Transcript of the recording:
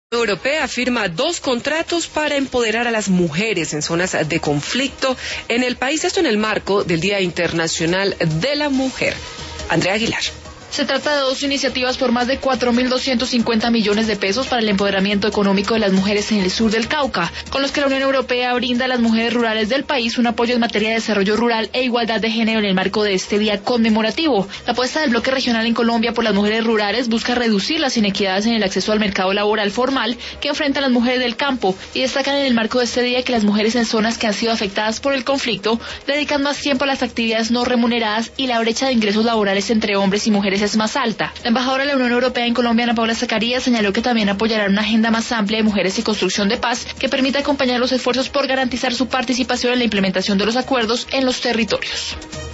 Europea firma 2 contratos para empoderar a las mujeres en zonas de conflicto en el país, esto en el marco del Día Internacional de la Mujer. Andrea Aguilar. Se trata de 2 iniciativas por más de 4.250 millones de pesos para el empoderamiento económico de las mujeres en el sur del Cauca, con los que la Unión Europea brinda a las mujeres rurales del país un apoyo en materia de desarrollo rural e igualdad de género en el marco de este día conmemorativo. La apuesta del bloque regional en Colombia por las mujeres rurales busca reducir las inequidades en el acceso al mercado laboral formal que enfrentan las mujeres del campo y destacan en el marco de este día que las mujeres en zonas que han sido afectadas por el conflicto dedican más tiempo a las actividades no remuneradas y la brecha de ingresos laborales entre hombres y mujeres es más alta. La embajadora de la Unión Europea en Colombia, Ana Paula Zacarías, señaló que también apoyarán una agenda más amplia de mujeres y construcción de paz que permita acompañar los esfuerzos por garantizar su participación en la implementación de los acuerdos en los territorios.